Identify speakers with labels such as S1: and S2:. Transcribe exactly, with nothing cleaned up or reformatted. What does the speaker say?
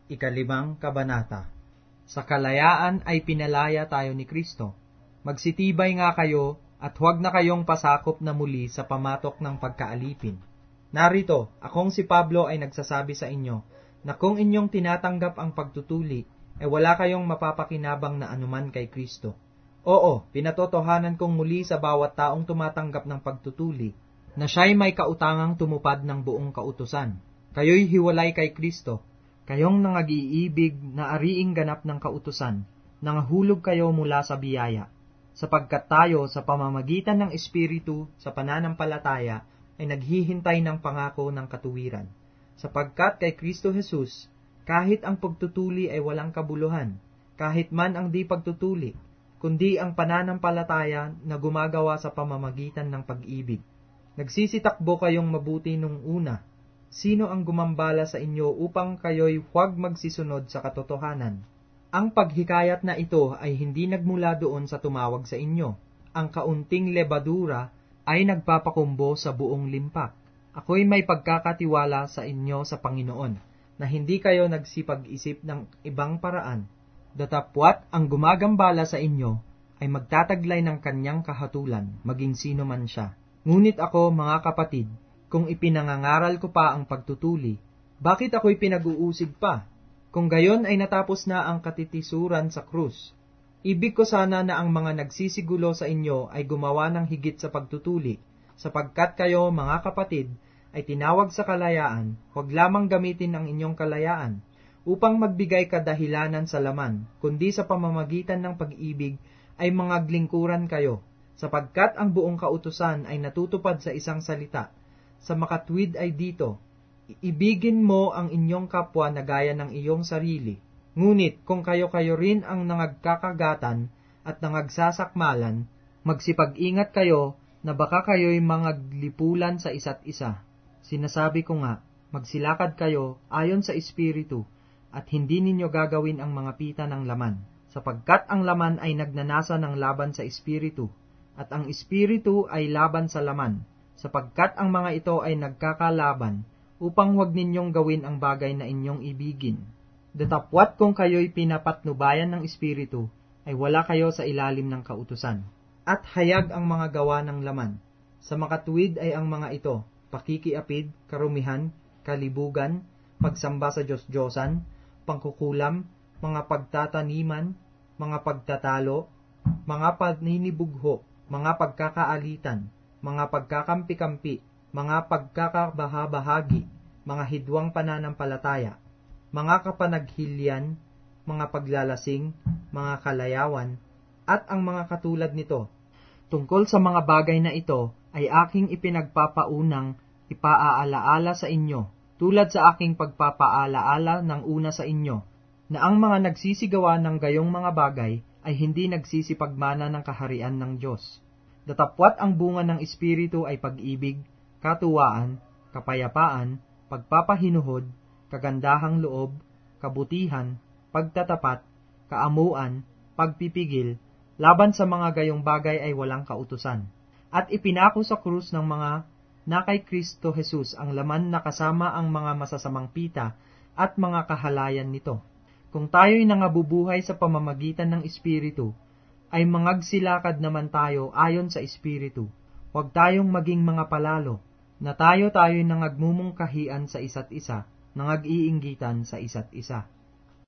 S1: Ikalimang Kabanata. Sa kalayaan ay pinalaya tayo ni Kristo. Magsitibay nga kayo at huwag na kayong pasakop na muli sa pamatok ng pagkaalipin. Narito, akong si Pablo ay nagsasabi sa inyo na kung inyong tinatanggap ang pagtutuli, ay wala kayong mapapakinabang na anuman kay Kristo. Oo, pinatotohanan kong muli sa bawat taong tumatanggap ng pagtutuli, na siya'y may kautangang tumupad ng buong kautusan. Kayo'y hiwalay kay Kristo, kayong nangag-iibig na ariing ganap ng kautusan, nangahulog kayo mula sa biyaya, sapagkat tayo sa pamamagitan ng Espiritu sa pananampalataya ay naghihintay ng pangako ng katuwiran. Sapagkat kay Kristo Jesus, kahit ang pagtutuli ay walang kabuluhan, kahit man ang di pagtutuli, kundi ang pananampalataya na gumagawa sa pamamagitan ng pag-ibig. Nagsisitakbo kayong mabuti nung una. Sino ang gumambala sa inyo upang kayo'y huwag magsisunod sa katotohanan? Ang paghikayat na ito ay hindi nagmula doon sa tumawag sa inyo. Ang kaunting lebadura ay nagpapakumbo sa buong limpak. Ako'y may pagkakatiwala sa inyo sa Panginoon, na hindi kayo nagsipag-isip ng ibang paraan. Datapwat ang gumagambala sa inyo ay magtataglay ng kanyang kahatulan, maging sino man siya. Ngunit ako, mga kapatid, kung ipinangangaral ko pa ang pagtutuli, bakit ako'y pinag-uusig pa? Kung gayon ay natapos na ang katitisuran sa krus. Ibig ko sana na ang mga nagsisigulo sa inyo ay gumawa ng higit sa pagtutuli, sapagkat kayo, mga kapatid, ay tinawag sa kalayaan, huwag lamang gamitin ang inyong kalayaan, upang magbigay kadahilanan sa laman, kundi sa pamamagitan ng pag-ibig ay mga glingkuran kayo, sapagkat ang buong kautusan ay natutupad sa isang salita. Sa makatwid ay dito, ibigin mo ang inyong kapwa na gaya ng iyong sarili. Ngunit kung kayo-kayo rin ang nangagkakagatan at nangagsasakmalan, magsipag-ingat kayo na baka kayo'y mangaglipulan sa isa't isa. Sinasabi ko nga, magsilakad kayo ayon sa Espiritu, at hindi ninyo gagawin ang mga pita ng laman, sapagkat ang laman ay nagnanasa ng laban sa Espiritu, at ang Espiritu ay laban sa laman, sapagkat ang mga ito ay nagkakalaban, upang huwag ninyong gawin ang bagay na inyong ibigin. Datapwat kung kayo'y pinapatnubayan ng Espiritu, ay wala kayo sa ilalim ng kautusan. At hayag ang mga gawa ng laman. Sa makatuwid ay ang mga ito, pakikiapid, karumihan, kalibugan, pagsamba sa Diyos-Diyosan, pangkukulam, mga pagtataniman, mga pagtatalo, mga paninibugho, mga pagkakaalitan, mga pagkakampi-kampi, mga pagkakabahabahagi, mga hidwang pananampalataya, mga kapanaghilyan, mga paglalasing, mga kalayawan, at ang mga katulad nito. Tungkol sa mga bagay na ito, ay aking ipinagpapaunang ipaaalaala sa inyo, tulad sa aking pagpapaalaala ng una sa inyo, na ang mga nagsisigawa ng gayong mga bagay ay hindi nagsisipagmana ng kaharian ng Diyos. Datapwat ang bunga ng Espiritu ay pag-ibig, katuwaan, kapayapaan, pagpapahinuhod, kagandahang loob, kabutihan, pagtatapat, kaamuan, pagpipigil, laban sa mga gayong bagay ay walang kautusan. At ipinako sa krus ng mga na kay Kristo Jesus ang laman na kasama ang mga masasamang pita at mga kahalayan nito. Kung tayo'y nangabubuhay sa pamamagitan ng Espiritu, ay mangagsilakad naman tayo ayon sa Espiritu. Huwag tayong maging mga palalo, na tayo-tayo'y nangagmumungkahian sa isa't isa, nangag-iinggitan sa isa't isa.